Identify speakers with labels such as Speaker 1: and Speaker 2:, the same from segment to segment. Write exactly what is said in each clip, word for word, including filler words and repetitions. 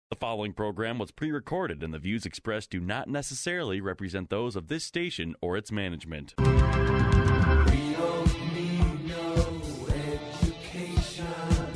Speaker 1: The following program was pre-recorded and the views expressed do not necessarily represent those of this station or its management.
Speaker 2: We don't need no education.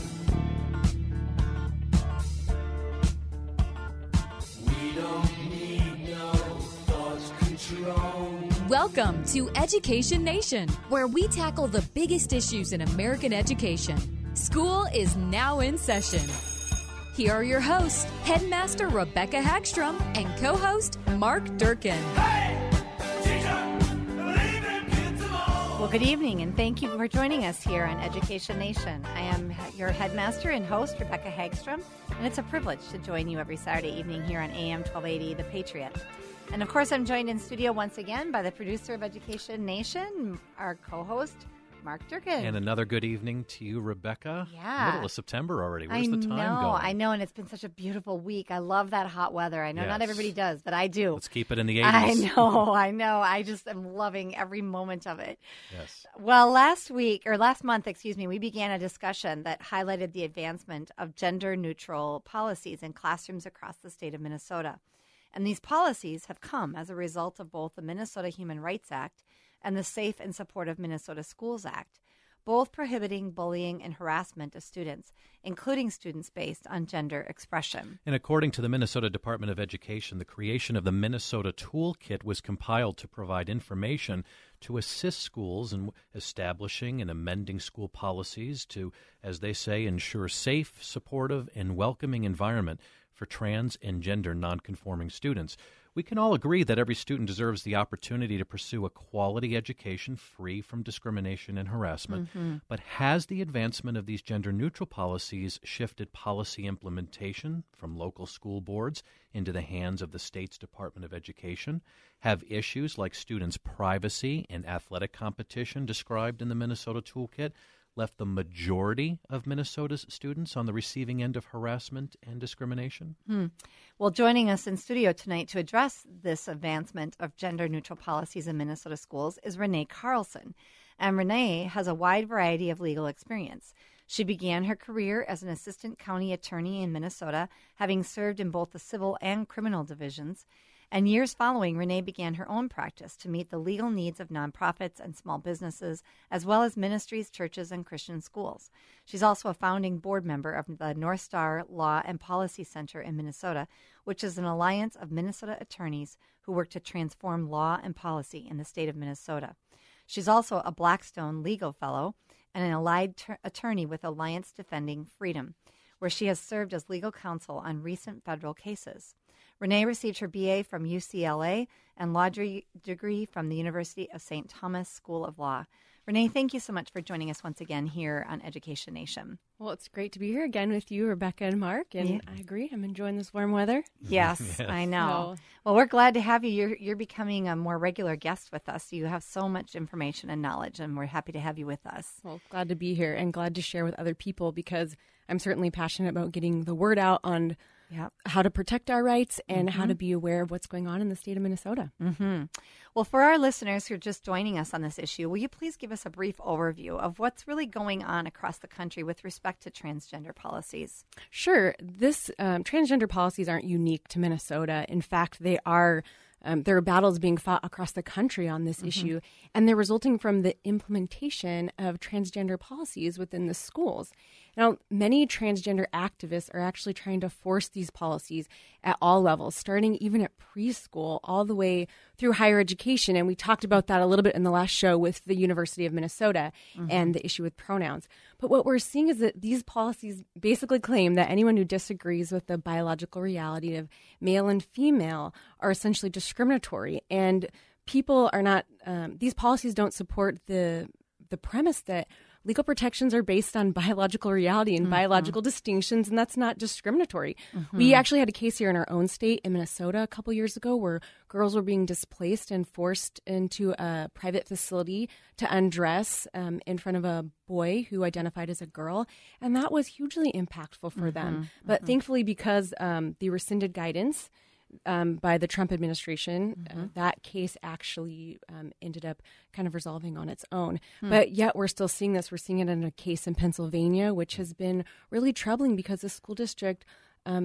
Speaker 2: We don't need no thought control.
Speaker 3: Welcome to Education Nation, where we tackle the biggest issues in American education. School is now in session. Here are your hosts, Headmaster Rebecca Hagstrom and co-host Mark Durkin.
Speaker 2: Hey, teacher, believe in kids of all.
Speaker 4: Well, good evening, and thank you for joining us here on Education Nation. I am your headmaster and host, Rebecca Hagstrom, and it's a privilege to join you every Saturday evening here on A M twelve eighty, The Patriot. And, of course, I'm joined in studio once again by the producer of Education Nation, our co-host, Mark Durkin.
Speaker 5: And another good evening to you, Rebecca.
Speaker 4: Yeah.
Speaker 5: Middle of September already. Where's
Speaker 4: I
Speaker 5: the time
Speaker 4: know,
Speaker 5: going?
Speaker 4: I know, and it's been such a beautiful week. I love that hot weather. I know not
Speaker 5: Yes.
Speaker 4: everybody does, but I do.
Speaker 5: Let's keep it in the
Speaker 4: I
Speaker 5: eighties.
Speaker 4: know, I know. I just am loving every moment of it.
Speaker 5: Yes.
Speaker 4: Well, last week, or last month, excuse me, we began a discussion that highlighted the advancement of gender-neutral policies in classrooms across the state of Minnesota. And these policies have come as a result of both the Minnesota Human Rights Act and the Safe and Supportive Minnesota Schools Act, both prohibiting bullying and harassment of students, including students based on gender expression.
Speaker 5: And according to the Minnesota Department of Education, the creation of the Minnesota Toolkit was compiled to provide information to assist schools in establishing and amending school policies to, as they say, ensure safe, supportive, and welcoming environment for trans and gender nonconforming students. We can all agree that every student deserves the opportunity to pursue a quality education free from discrimination and harassment. Mm-hmm. But has the advancement of these gender-neutral policies shifted policy implementation from local school boards into the hands of the state's Department of Education? Have issues like students' privacy and athletic competition described in the Minnesota Toolkit left the majority of Minnesota's students on the receiving end of harassment and discrimination?
Speaker 4: Hmm. Well, joining us in studio tonight to address this advancement of gender-neutral policies in Minnesota schools is Renee Carlson. And Renee has a wide variety of legal experience. She began her career as an assistant county attorney in Minnesota, having served in both the civil and criminal divisions. And years following, Renee began her own practice to meet the legal needs of nonprofits and small businesses, as well as ministries, churches, and Christian schools. She's also a founding board member of the North Star Law and Policy Center in Minnesota, which is an alliance of Minnesota attorneys who work to transform law and policy in the state of Minnesota. She's also a Blackstone Legal Fellow and an allied ter- attorney with Alliance Defending Freedom, where she has served as legal counsel on recent federal cases. Renee received her B A from U C L A and law de- degree from the University of Saint Thomas School of Law. Renee, thank you so much for joining us once again here on Education Nation.
Speaker 6: Well, it's great to be here again with you, Rebecca and Mark, and
Speaker 4: Yeah.
Speaker 6: I agree. I'm enjoying this warm weather.
Speaker 4: Yes,
Speaker 5: Yes.
Speaker 4: I know.
Speaker 6: So-
Speaker 4: Well, we're glad to have you. You're, you're becoming a more regular guest with us. You have so much information and knowledge, and we're happy to have you with us.
Speaker 6: Well, glad to be here and glad to share with other people because I'm certainly passionate about getting the word out on
Speaker 4: Yeah.
Speaker 6: how to protect our rights and
Speaker 4: Mm-hmm.
Speaker 6: how to be aware of what's going on in the state of Minnesota.
Speaker 4: Mm-hmm. Well, for our listeners who are just joining us on this issue, will you please give us a brief overview of what's really going on across the country with respect to transgender policies?
Speaker 6: Sure. This um, transgender policies aren't unique to Minnesota. In fact, they are um, there are battles being fought across the country on this mm-hmm. issue, and they're resulting from the implementation of transgender policies within the schools. Now, many transgender activists are actually trying to force these policies at all levels, starting even at preschool all the way through higher education. And we talked about that a little bit in the last show with the University of Minnesota mm-hmm. and the issue with pronouns. But what we're seeing is that these policies basically claim that anyone who disagrees with the biological reality of male and female are essentially discriminatory. And people are not, um, these policies don't support the the premise that legal protections are based on biological reality and mm-hmm. biological distinctions, and that's not discriminatory. Mm-hmm. We actually had a case here in our own state in Minnesota a couple years ago where girls were being displaced and forced into a private facility to undress um, in front of a boy who identified as a girl, and that was hugely impactful for mm-hmm. them. But mm-hmm. thankfully, because um, the rescinded guidance Um, by the Trump administration, mm-hmm. uh, that case actually um, ended up kind of resolving on its own. Hmm. But yet we're still seeing this. We're seeing it in a case in Pennsylvania, which has been really troubling because the school district um,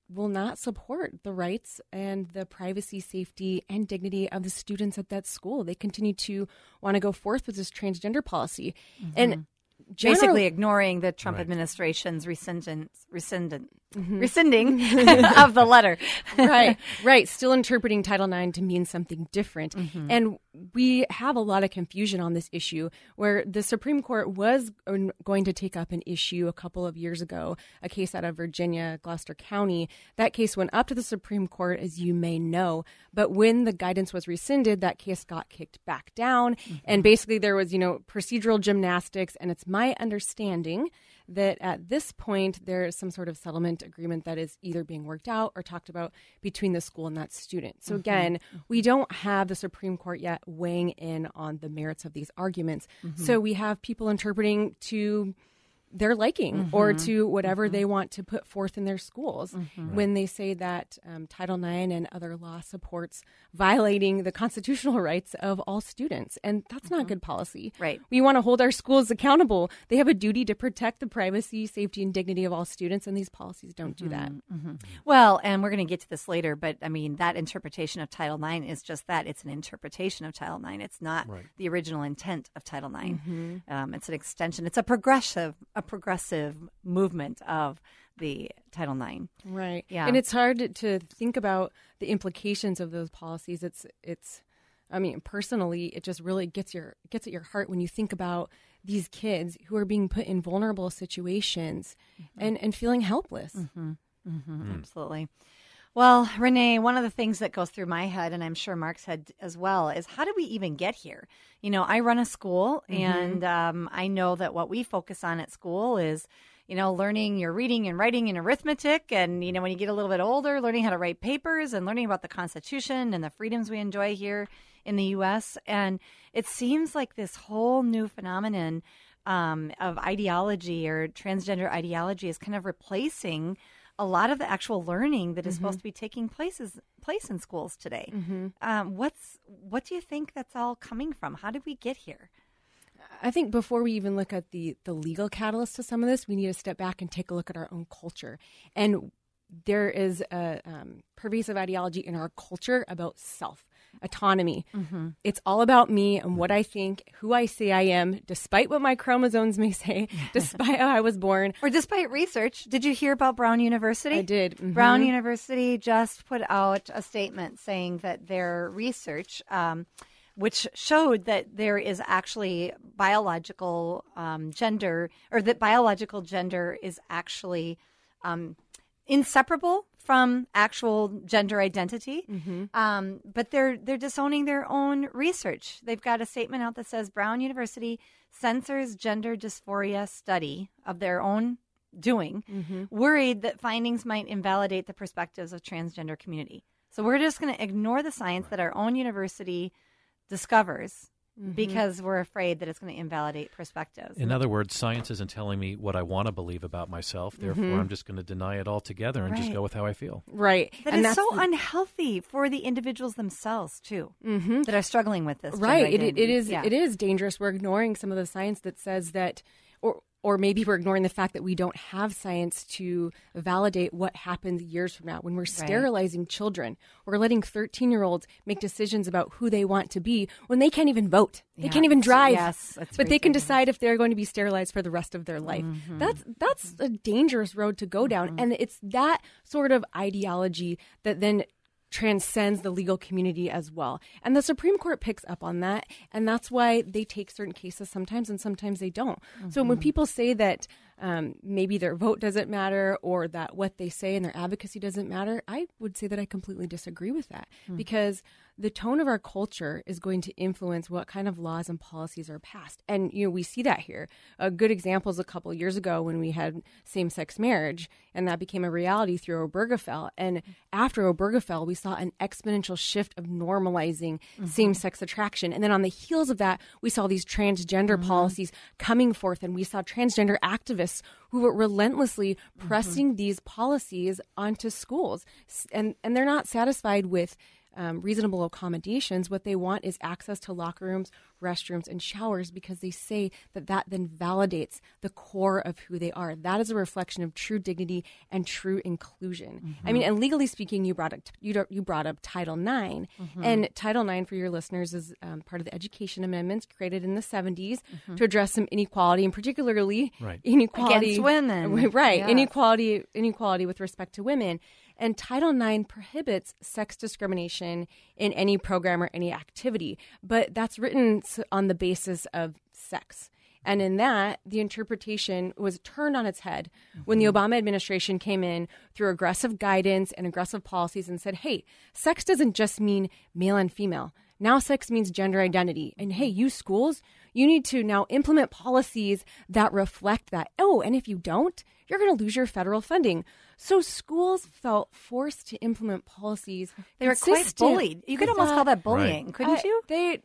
Speaker 6: will not support the rights and the privacy, safety, and dignity of the students at that school. They continue to want to go forth with this transgender policy. Mm-hmm. And general-
Speaker 4: basically ignoring the Trump
Speaker 5: Right.
Speaker 4: administration's rescindent, rescindant,
Speaker 6: Mm-hmm.
Speaker 4: rescinding of the letter.
Speaker 6: right, right. Still interpreting Title nine to mean something different.
Speaker 4: Mm-hmm.
Speaker 6: And we have a lot of confusion on this issue where the Supreme Court was going to take up an issue a couple of years ago, a case out of Virginia, Gloucester County. That case went up to the Supreme Court, as you may know. But when the guidance was rescinded, that case got kicked back down. Mm-hmm. And basically there was, you know, procedural gymnastics. And it's my understanding that at this point, there is some sort of settlement agreement that is either being worked out or talked about between the school and that student. So again, mm-hmm. we don't have the Supreme Court yet weighing in on the merits of these arguments. Mm-hmm. So we have people interpreting to their liking mm-hmm. or to whatever mm-hmm. they want to put forth in their schools mm-hmm. when they say that um, Title nine and other law supports violating the constitutional rights of all students. And that's mm-hmm. not good policy.
Speaker 4: Right.
Speaker 6: We want to hold our schools accountable. They have a duty to protect the privacy, safety, and dignity of all students, and these policies don't
Speaker 4: mm-hmm.
Speaker 6: do that.
Speaker 4: Mm-hmm. Well, and we're going to get to this later, but I mean, that interpretation of Title nine is just that. It's an interpretation of Title nine. It's not
Speaker 5: right.
Speaker 4: the original intent of Title nine.
Speaker 6: Mm-hmm.
Speaker 4: Um, it's an extension. It's a progressive, a progressive movement of the Title nine.
Speaker 6: Right.
Speaker 4: Yeah.
Speaker 6: And it's hard to think about the implications of those policies. It's it's I mean, personally, it just really gets your gets at your heart when you think about these kids who are being put in vulnerable situations mm-hmm. and, and feeling helpless.
Speaker 4: Mm-hmm. Mm-hmm. Mm. Absolutely. Well, Renee, one of the things that goes through my head, and I'm sure Mark's head as well, is how did we even get here? You know, I run a school, mm-hmm. and um, I know that what we focus on at school is, you know, learning your reading and writing and arithmetic. And, you know, when you get a little bit older, learning how to write papers and learning about the Constitution and the freedoms we enjoy here in the U S. And it seems like this whole new phenomenon um, of ideology or transgender ideology is kind of replacing a lot of the actual learning that is mm-hmm. supposed to be taking places, place in schools today. Mm-hmm. Um, what's what do you think that's all coming from? How did we get here?
Speaker 6: I think before we even look at the, the legal catalyst to some of this, we need to step back and take a look at our own culture. And there is a um, pervasive ideology in our culture about self, autonomy. Mm-hmm. It's all about me and what I think, who I say I am, despite what my chromosomes may say, despite how I was born.
Speaker 4: Or despite research. Did you hear about Brown University?
Speaker 6: I did. Mm-hmm.
Speaker 4: Brown University just put out a statement saying that their research um, which showed that there is actually biological um, gender, or that biological gender is actually um, inseparable from actual gender identity. Mm-hmm. Um, but they're they're disowning their own research. They've got a statement out that says Brown University censors gender dysphoria study of their own doing, mm-hmm. worried that findings might invalidate the perspectives of transgender community. So we're just going to ignore the science that our own university discovers mm-hmm. because we're afraid that it's going to invalidate perspectives.
Speaker 5: In other words, science isn't telling me what I want to believe about myself. Therefore, mm-hmm. I'm just going to deny it altogether and
Speaker 4: right.
Speaker 5: just go with how I feel.
Speaker 6: Right.
Speaker 4: That
Speaker 6: and
Speaker 4: is so
Speaker 6: the...
Speaker 4: unhealthy for the individuals themselves, too, mm-hmm. that are struggling with this.
Speaker 6: Right. It, it is
Speaker 4: yeah.
Speaker 6: It is dangerous. We're ignoring some of the science that says that, or Or maybe we're ignoring the fact that we don't have science to validate what happens years from now. When we're sterilizing right. children, we're letting thirteen-year-olds make decisions about who they want to be when they can't even vote. They
Speaker 4: yeah.
Speaker 6: can't even drive.
Speaker 4: Yes, that's
Speaker 6: but they can decide if they're going to be sterilized for the rest of their life. Mm-hmm. That's that's a dangerous road to go down. Mm-hmm. And it's that sort of ideology that then transcends the legal community as well. And the Supreme Court picks up on that. And that's why they take certain cases sometimes and sometimes they don't. Mm-hmm. So when people say that um, maybe their vote doesn't matter or that what they say and their advocacy doesn't matter, I would say that I completely disagree with that mm-hmm. because the tone of our culture is going to influence what kind of laws and policies are passed. And, you know, we see that here. A good example is a couple of years ago when we had same-sex marriage, and that became a reality through Obergefell. And after Obergefell, we saw an exponential shift of normalizing mm-hmm. same-sex attraction. And then on the heels of that, we saw these transgender mm-hmm. policies coming forth, and we saw transgender activists who were relentlessly pressing mm-hmm. these policies onto schools. And, and they're not satisfied with Um, reasonable accommodations. What they want is access to locker rooms restrooms, and showers because they say that that then validates the core of who they are. That is a reflection of true dignity and true inclusion. Mm-hmm. I mean, and legally speaking, you brought up you, you brought up Title nine, mm-hmm. and Title nine, for your listeners, is um, part of the Education Amendments created in the seventies mm-hmm. to address some inequality, and particularly
Speaker 5: right.
Speaker 6: inequality
Speaker 4: against women,
Speaker 6: right?
Speaker 4: Yes.
Speaker 6: Inequality, inequality with respect to women. And Title nine prohibits sex discrimination in any program or any activity, but that's written on the basis of sex. And in that, the interpretation was turned on its head mm-hmm. when the Obama administration came in through aggressive guidance and aggressive policies and said, hey, sex doesn't just mean male and female. Now sex means gender identity. And hey, you schools, you need to now implement policies that reflect that. Oh, and if you don't, you're going to lose your federal funding. So schools felt forced to implement policies.
Speaker 4: They were quite bullied. You could almost
Speaker 6: that,
Speaker 4: call that bullying,
Speaker 5: right.
Speaker 4: couldn't
Speaker 6: uh,
Speaker 4: you?
Speaker 6: They,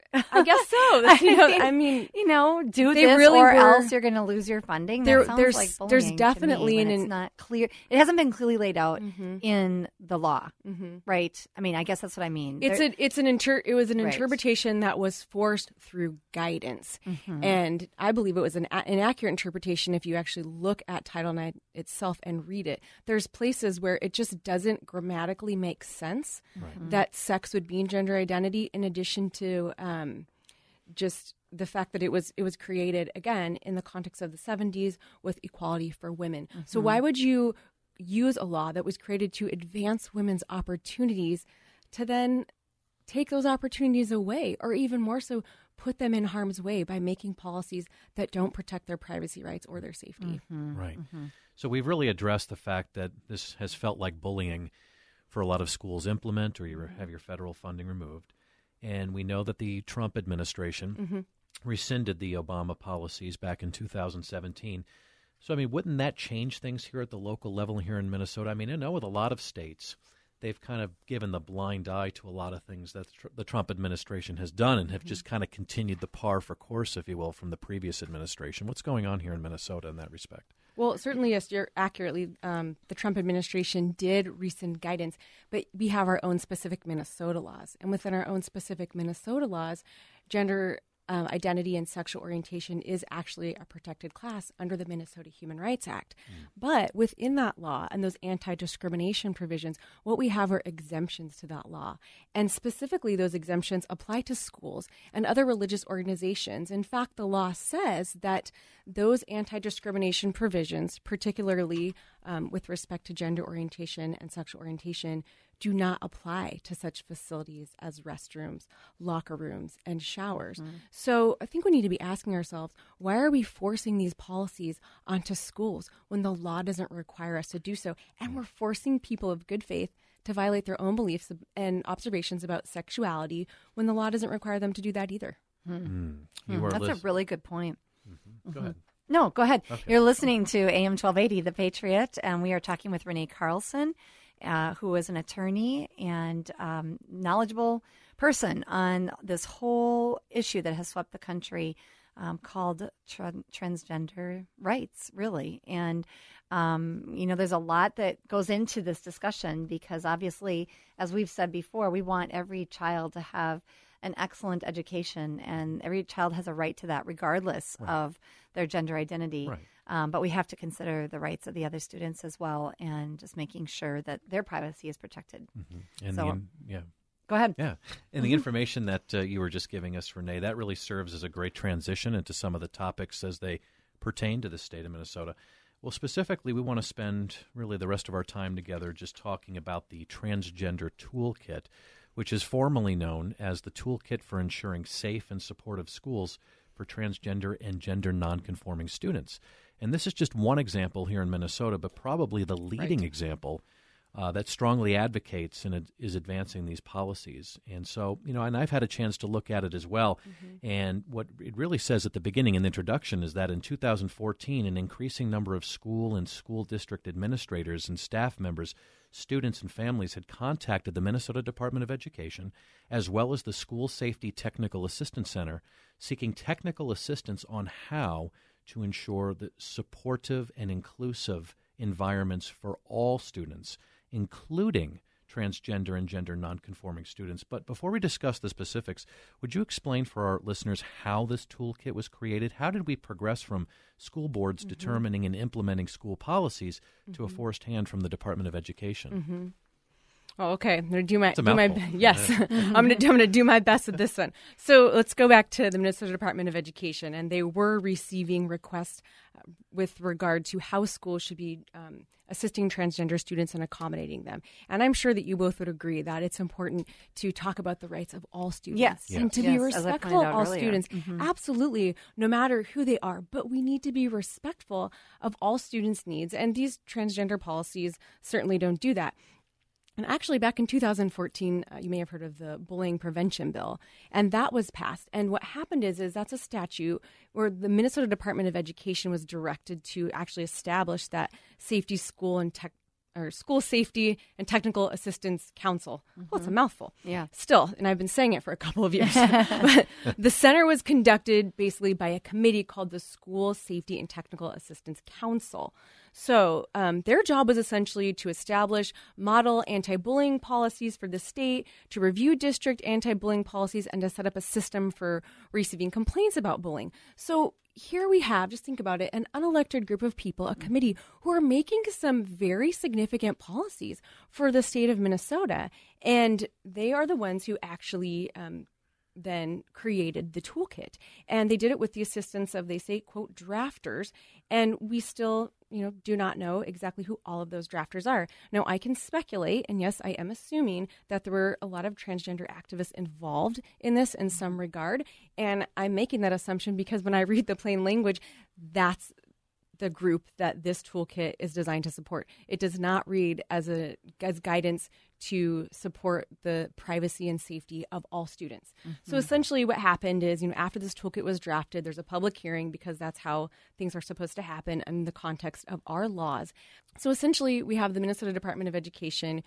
Speaker 6: I guess so. You know, I mean,
Speaker 4: you know, do
Speaker 6: they
Speaker 4: this
Speaker 6: really
Speaker 4: or
Speaker 6: were,
Speaker 4: else you're going to lose your funding. That
Speaker 6: there,
Speaker 4: sounds
Speaker 6: there's,
Speaker 4: like bullying
Speaker 6: there's definitely
Speaker 4: to me when
Speaker 6: an
Speaker 4: it's not clear. It hasn't been clearly laid out
Speaker 6: mm-hmm.
Speaker 4: in the law,
Speaker 6: mm-hmm.
Speaker 4: right? I mean, I guess that's what I mean.
Speaker 6: It's
Speaker 4: there,
Speaker 6: a, it's an inter, it was an
Speaker 4: right.
Speaker 6: interpretation that was forced through guidance,
Speaker 4: mm-hmm.
Speaker 6: and I believe it was an an accurate interpretation if you actually look at Title nine itself and read it. There's places where it just doesn't grammatically make sense
Speaker 5: right.
Speaker 6: that sex would mean gender identity, in addition to um, just the fact that it was it was created again in the context of the seventies with equality for women. Mm-hmm. So why would you use a law that was created to advance women's opportunities to then take those opportunities away, or even more so, put them in harm's way by making policies that don't protect their privacy rights or their safety?
Speaker 4: Mm-hmm.
Speaker 5: Right.
Speaker 4: Mm-hmm.
Speaker 5: So we've really addressed the fact that this has felt like bullying for a lot of schools implement or you have your federal funding removed. And we know that the Trump administration
Speaker 6: Mm-hmm.
Speaker 5: rescinded the Obama policies back in two thousand seventeen. So, I mean, wouldn't that change things here at the local level here in Minnesota? I mean, I know with a lot of states, they've kind of given the blind eye to a lot of things that tr- the Trump administration has done and have mm-hmm. just kind of continued the par for course, if you will, from the previous administration. What's going on here in Minnesota in that respect?
Speaker 6: Well, certainly, yes, you're accurately. Um, the Trump administration did rescind guidance, but we have our own specific Minnesota laws. And within our own specific Minnesota laws, gender um, identity and sexual orientation is actually a protected class under the Minnesota Human Rights Act. Mm. But within that law and those anti-discrimination provisions, what we have are exemptions to that law. And specifically, those exemptions apply to schools and other religious organizations. In fact, the law says that those anti-discrimination provisions, particularly um, with respect to gender orientation and sexual orientation, do not apply to such facilities as restrooms, locker rooms, and showers. Mm-hmm. So I think we need to be asking ourselves, why are we forcing these policies onto schools when the law doesn't require us to do so? And we're forcing people of good faith to violate their own beliefs and observations about sexuality when the law doesn't require them to do that either.
Speaker 4: Mm-hmm.
Speaker 5: Mm. You
Speaker 4: That's
Speaker 5: lis-
Speaker 4: a really good point.
Speaker 5: Mm-hmm. Go ahead.
Speaker 4: No, go ahead.
Speaker 5: Okay.
Speaker 4: You're listening to A M twelve eighty, The Patriot, and we are talking with Renee Carlson, uh, who is an attorney and um, knowledgeable person on this whole issue that has swept the country um, called tra- transgender rights, really. And, um, you know, there's a lot that goes into this discussion because obviously, as we've said before, we want every child to have an excellent education, and every child has a right to that regardless
Speaker 5: right.
Speaker 4: of their gender identity.
Speaker 5: Right.
Speaker 4: Um, but we have to consider the rights of the other students as well, and just making sure that their privacy is protected.
Speaker 5: Mm-hmm. And
Speaker 4: so,
Speaker 5: the, yeah.
Speaker 4: Go ahead.
Speaker 5: Yeah. And the information that uh, you were just giving us, Renee, that really serves as a great transition into some of the topics as they pertain to the state of Minnesota. Well, specifically, we want to spend really the rest of our time together just talking about the Transgender Toolkit, which is formally known as the Toolkit for Ensuring Safe and Supportive Schools for Transgender and Gender Nonconforming Students. And this is just one example here in Minnesota, but probably the leading
Speaker 6: right.
Speaker 5: example uh, that strongly advocates and is advancing these policies. And so, you know, and I've had a chance to look at it as well. Mm-hmm. And what it really says at the beginning in the introduction is that in two thousand fourteen, an increasing number of school and school district administrators and staff members, students and families had contacted the Minnesota Department of Education as well as the School Safety Technical Assistance Center seeking technical assistance on how to ensure the supportive and inclusive environments for all students, including transgender and gender nonconforming students. But before we discuss the specifics, would you explain for our listeners how this toolkit was created? How did we progress from school boards mm-hmm. determining and implementing school policies mm-hmm. to a forced hand from the Department of Education?
Speaker 6: Mm-hmm. Oh, okay. I'm going to do my,
Speaker 5: do
Speaker 6: my yes. I'm going to I'm going to do my best with this one. So let's go back to the Minnesota Department of Education, and they were receiving requests uh, with regard to how schools should be um, assisting transgender students and accommodating them. And I'm sure that you both would agree that it's important to talk about the rights of all students
Speaker 4: yes.
Speaker 6: and
Speaker 4: yes.
Speaker 6: to
Speaker 4: yes,
Speaker 6: be respectful of all
Speaker 4: earlier.
Speaker 6: students.
Speaker 4: Mm-hmm.
Speaker 6: Absolutely, no matter who they are. But we need to be respectful of all students' needs, and these transgender policies certainly don't do that. And actually, back in two thousand fourteen, uh, you may have heard of the Bullying Prevention Bill, and that was passed. And what happened is, is that's a statute where the Minnesota Department of Education was directed to actually establish that Safety School and Tech or School Safety and Technical Assistance Council. Mm-hmm. Well, it's a mouthful.
Speaker 4: Yeah.
Speaker 6: Still, and I've been saying it for a couple of years. But the center was conducted basically by a committee called the School Safety and Technical Assistance Council. So um, their job was essentially to establish model anti-bullying policies for the state, to review district anti-bullying policies, and to set up a system for receiving complaints about bullying. So here we have, just think about it, an unelected group of people, a committee, who are making some very significant policies for the state of Minnesota. And they are the ones who actually um, then created the toolkit. And they did it with the assistance of, they say, quote, drafters. And we still, you know, do not know exactly who all of those drafters are. Now, I can speculate, and yes, I am assuming that there were a lot of transgender activists involved in this in some regard. And I'm making that assumption because when I read the plain language, that's the group that this toolkit is designed to support. It does not read as a as guidance to support the privacy and safety of all students. Mm-hmm. So essentially what happened is, you know, after this toolkit was drafted, there's a public hearing because that's how things are supposed to happen in the context of our laws. So essentially we have the Minnesota Department of Education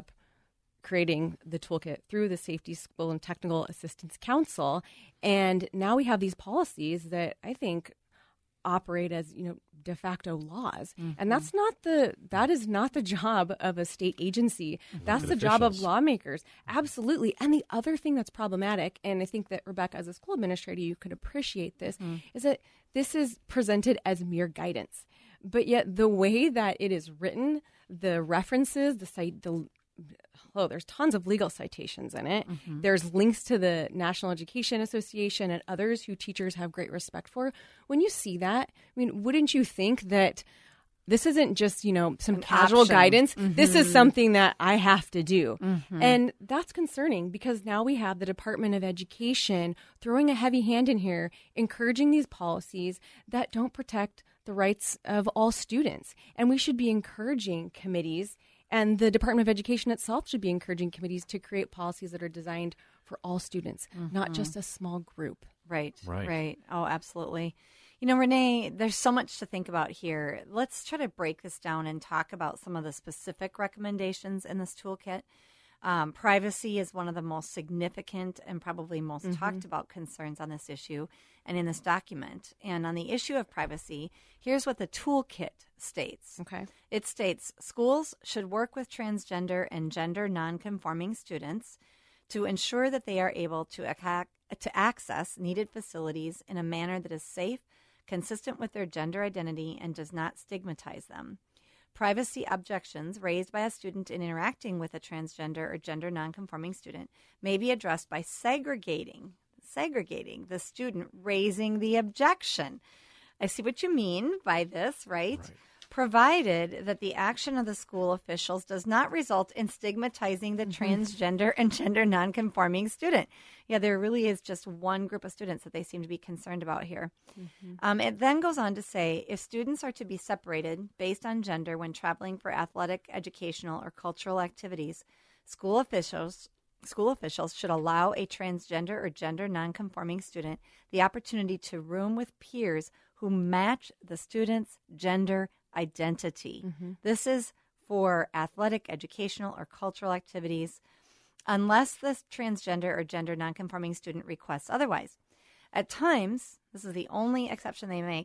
Speaker 6: creating the toolkit through the Safety School and Technical Assistance Council. And now we have these policies that I think operate as, you know, de facto laws. Mm-hmm. And that's not the, that is not the job of a state agency. Mm-hmm. That's the job of lawmakers. Absolutely. And the other thing that's problematic, and I think that Rebecca, as a school administrator, you could appreciate this, mm-hmm. is that this is presented as mere guidance. But yet the way that it is written, the references, the site, the Oh, there's tons of legal citations in it. Mm-hmm. There's links to the National Education Association and others who teachers have great respect for. When you see that, I mean, wouldn't you think that this isn't just, you know, some
Speaker 4: An
Speaker 6: casual
Speaker 4: option.
Speaker 6: guidance?
Speaker 4: Mm-hmm.
Speaker 6: This is something that I have to do.
Speaker 4: Mm-hmm.
Speaker 6: And that's concerning because now we have the Department of Education throwing a heavy hand in here, encouraging these policies that don't protect the rights of all students. And we should be encouraging committees, and the Department of Education itself should be encouraging committees to create policies that are designed for all students, mm-hmm. not just a small group.
Speaker 4: Right,
Speaker 5: right,
Speaker 4: right. Oh, absolutely. You know, Renee, there's so much to think about here. Let's try to break this down and talk about some of the specific recommendations in this toolkit. Um, privacy is one of the most significant and probably most mm-hmm. talked about concerns on this issue and in this document. And on the issue of privacy, here's what the toolkit states.
Speaker 6: Okay.
Speaker 4: It states schools should work with transgender and gender nonconforming students to ensure that they are able to, ac- to access needed facilities in a manner that is safe, consistent with their gender identity, and does not stigmatize them. Privacy objections raised by a student in interacting with a transgender or gender nonconforming student may be addressed by segregating, segregating the student raising the objection. I see what you mean by this, right? right? Provided that the action of the school officials does not result in stigmatizing the mm-hmm. transgender and gender nonconforming student. Yeah, there really is just one group of students that they seem to be concerned about here. Mm-hmm. Um, it then goes on to say, if students are to be separated based on gender when traveling for athletic, educational, or cultural activities, school officials school officials should allow a transgender or gender nonconforming student the opportunity to room with peers who match the student's gender identity. Mm-hmm. This is for athletic, educational, or cultural activities, unless the transgender or gender nonconforming student requests otherwise. At times, this is the only exception they make,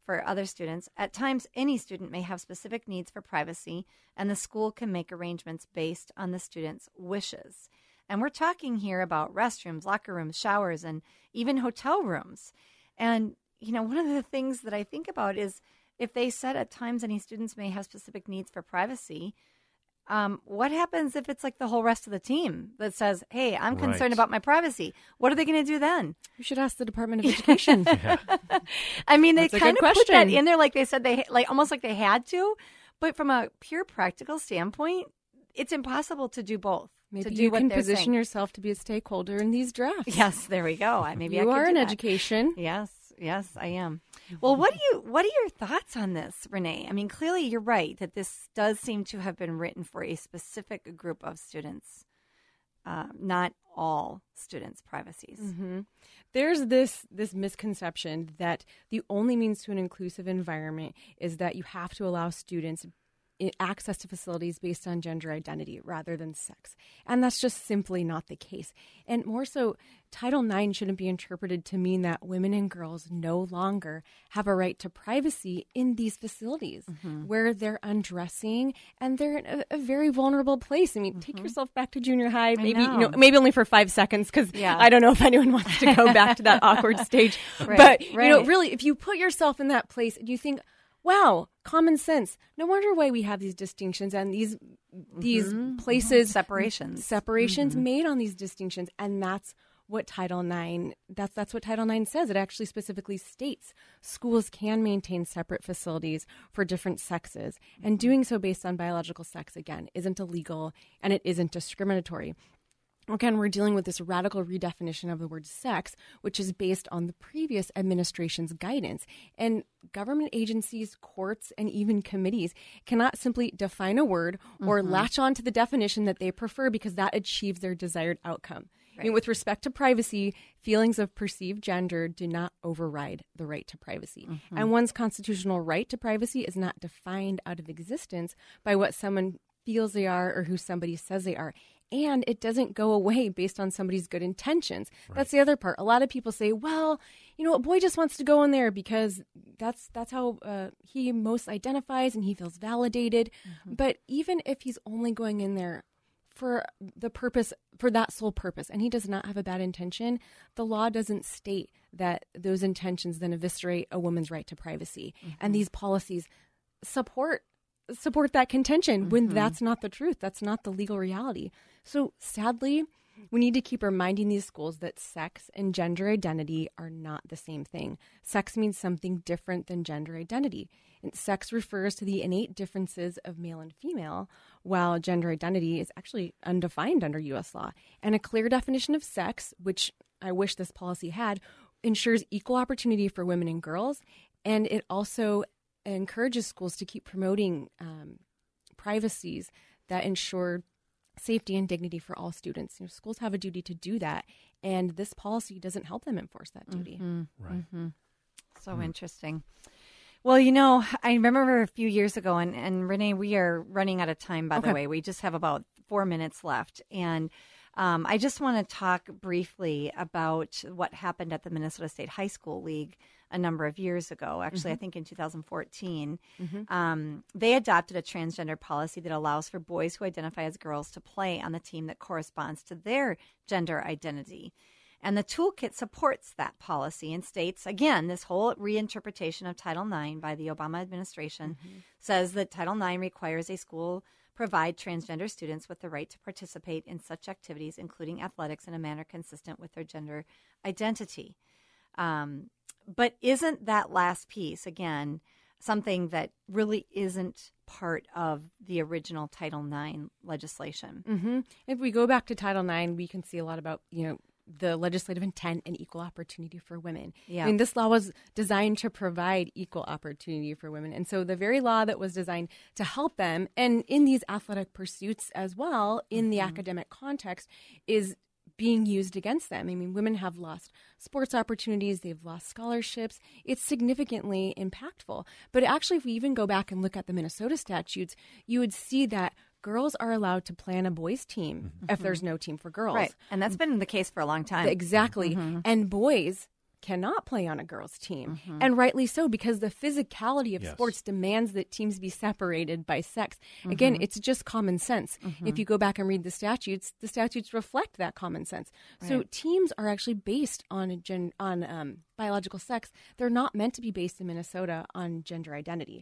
Speaker 4: for other students. At times, any student may have specific needs for privacy, and the school can make arrangements based on the student's wishes. And we're talking here about restrooms, locker rooms, showers, and even hotel rooms. And, you know, one of the things that I think about is if they said at times any students may have specific needs for privacy, um, what happens if it's like the whole rest of the team that says, hey, I'm concerned
Speaker 5: Right.
Speaker 4: about my privacy? What are they going to do then?
Speaker 6: You should ask the Department of Education.
Speaker 5: Yeah.
Speaker 4: I mean, they
Speaker 6: That's a
Speaker 4: kind of
Speaker 6: good
Speaker 4: put that
Speaker 6: question.
Speaker 4: in there like they said they like almost like they had to, but from a pure practical standpoint, it's impossible to do both. to
Speaker 6: Maybe
Speaker 4: do
Speaker 6: you
Speaker 4: what
Speaker 6: can
Speaker 4: they're
Speaker 6: position
Speaker 4: saying.
Speaker 6: yourself to be a stakeholder in these drafts.
Speaker 4: Yes, there we go. I maybe I
Speaker 6: you
Speaker 4: could
Speaker 6: are
Speaker 4: do
Speaker 6: in
Speaker 4: that.
Speaker 6: education.
Speaker 4: Yes, yes, I am. Well, what do you what are your thoughts on this, Renee? I mean, clearly you're right that this does seem to have been written for a specific group of students, uh, not all students' privacies.
Speaker 6: Mm-hmm. There's this this misconception that the only means to an inclusive environment is that you have to allow students i- access to facilities based on gender identity rather than sex. And that's just simply not the case. And more so, Title nine shouldn't be interpreted to mean that women and girls no longer have a right to privacy in these facilities where they're undressing and they're in a, a very vulnerable place. I mean, take yourself back to junior high, maybe you know,
Speaker 4: know.
Speaker 6: maybe only for five seconds because
Speaker 4: Yeah.
Speaker 6: I don't know if anyone wants to go back to that awkward stage.
Speaker 4: Right,
Speaker 6: but you know,
Speaker 4: right.
Speaker 6: really, if you put yourself in that place and you think, wow, common sense. No wonder why we have these distinctions and these these places
Speaker 4: Separations.
Speaker 6: separations made on these distinctions, and that's what Title nine that's that's what Title nine says. It actually specifically states schools can maintain separate facilities for different sexes, and doing so based on biological sex again isn't illegal and it isn't discriminatory. Again, we're dealing with this radical redefinition of the word sex, which is based on the previous administration's guidance. And government agencies, courts, and even committees cannot simply define a word or latch on to the definition that they prefer because that achieves their desired outcome. I mean, with respect to privacy, feelings of perceived gender do not override the right to privacy. And one's constitutional right to privacy is not defined out of existence by what someone feels they are or who somebody says they are. And it doesn't go away based on somebody's good intentions. That's the other part. A lot of people say, well, you know, a boy just wants to go in there because that's that's how uh, he most identifies and he feels validated. But even if he's only going in there for the purpose, for that sole purpose, and he does not have a bad intention, the law doesn't state that those intentions then eviscerate a woman's right to privacy. And these policies support support that contention when that's not the truth. That's not the legal reality. So sadly, we need to keep reminding these schools that sex and gender identity are not the same thing. Sex means something different than gender identity. And sex refers to the innate differences of male and female, while gender identity is actually undefined under U S law. And a clear definition of sex, which I wish this policy had, ensures equal opportunity for women and girls. And it also encourages schools to keep promoting um, privacies that ensure safety and dignity for all students. You know, schools have a duty to do that, and this policy doesn't help them enforce that duty.
Speaker 5: Right.
Speaker 4: So interesting. Well, you know, I remember a few years ago, and, and Renee, we are running out of time, by the
Speaker 6: Okay.
Speaker 4: way. We just have about four minutes left. And um, I just want to talk briefly about what happened at the Minnesota State High School League a number of years ago. Actually, I think in two thousand fourteen, um, they adopted a transgender policy that allows for boys who identify as girls to play on the team that corresponds to their gender identity. And the toolkit supports that policy and states, again, this whole reinterpretation of Title nine by the Obama administration says that Title nine requires a school provide transgender students with the right to participate in such activities, including athletics, in a manner consistent with their gender identity. Um, but isn't that last piece, again, something that really isn't part of the original Title nine legislation?
Speaker 6: Mm-hmm. If we go back to Title nine, we can see a lot about, you know, the legislative intent and equal opportunity for women.
Speaker 4: Yeah.
Speaker 6: I mean, this law was designed to provide equal opportunity for women. And so the very law that was designed to help them, and in these athletic pursuits as well, in the academic context, is being used against them. I mean, women have lost sports opportunities, they've lost scholarships. It's significantly impactful. But actually, if we even go back and look at the Minnesota statutes, you would see that girls are allowed to play on a boys' team if there's no team for girls.
Speaker 4: Right. And that's been the case for a long time.
Speaker 6: Exactly. And boys cannot play on a girls' team.
Speaker 4: Mm-hmm.
Speaker 6: And rightly so, because the physicality of
Speaker 5: Yes.
Speaker 6: sports demands that teams be separated by sex. Again,
Speaker 4: Mm-hmm.
Speaker 6: it's just common sense. If you go back and read the statutes, the statutes reflect that common sense. So
Speaker 4: Right.
Speaker 6: teams are actually based on a gen- on um, biological sex. They're not meant to be based in Minnesota on gender identity.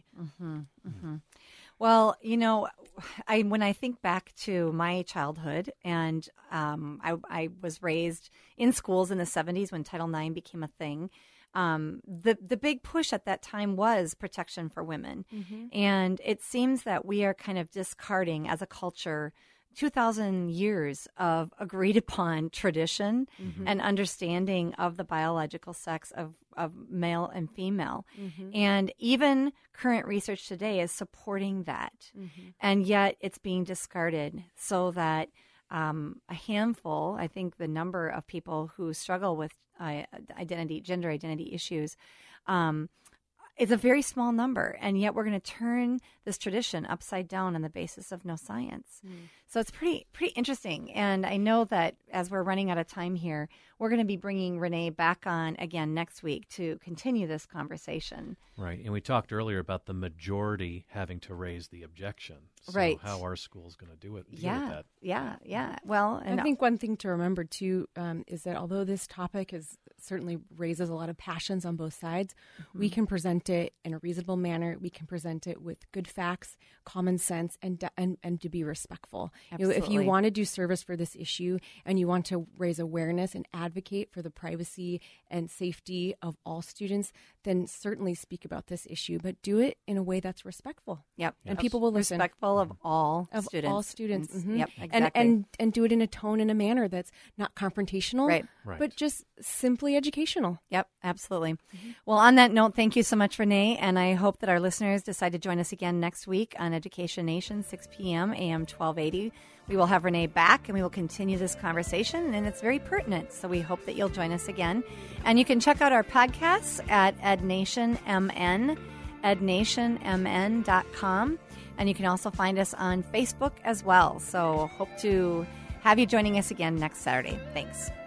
Speaker 4: Well, you know, I when I think back to my childhood, and um, I, I was raised in schools in the seventies when Title nine became a thing. Um, the the big push at that time was protection for women, and it seems that we are kind of discarding as a culture two thousand years of agreed upon tradition and understanding of the biological sex of, of male and female. And even current research today is supporting that. And yet it's being discarded so that um, a handful, I think the number of people who struggle with uh, identity, gender identity issues, um, it's a very small number, and yet we're going to turn this tradition upside down on the basis of no science. Mm. So it's pretty pretty interesting. And I know that as we're running out of time here, we're going to be bringing Renee back on again next week to continue this conversation.
Speaker 5: Right. And we talked earlier about the majority having to raise the objection. So
Speaker 4: Right.
Speaker 5: how are schools going to do it? Deal
Speaker 4: Yeah,
Speaker 5: with that?
Speaker 4: yeah, yeah. Well, and
Speaker 6: I think one thing to remember, too, um, is that although this topic is certainly raises a lot of passions on both sides,
Speaker 4: Mm-hmm.
Speaker 6: we can present it in a reasonable manner. We can present it with good facts, common sense, and and, and to be respectful. You know, if you
Speaker 4: Absolutely.
Speaker 6: want to do service for this issue and you want to raise awareness and advocate for the privacy and safety of all students, then certainly speak about this issue, but do it in a way that's respectful.
Speaker 4: Yep,
Speaker 6: And people will listen.
Speaker 4: respectful of all
Speaker 6: Of
Speaker 4: students.
Speaker 6: all students.
Speaker 4: And-
Speaker 6: Mhm.
Speaker 4: Yep,
Speaker 6: and,
Speaker 4: exactly.
Speaker 6: and and do it in a tone and a manner that's not confrontational,
Speaker 4: Right.
Speaker 5: Right.
Speaker 6: but just simply educational.
Speaker 4: Yep, absolutely. Well, on that note, thank you so much, Renee, and I hope that our listeners decide to join us again next week on Education Nation, six p.m., A M twelve eighty. We will have Renee back, and we will continue this conversation, and it's very pertinent, so we hope that you'll join us again. And you can check out our podcasts at EdNationMN, ednationmn dot com, and you can also find us on Facebook as well. So hope to have you joining us again next Saturday. Thanks.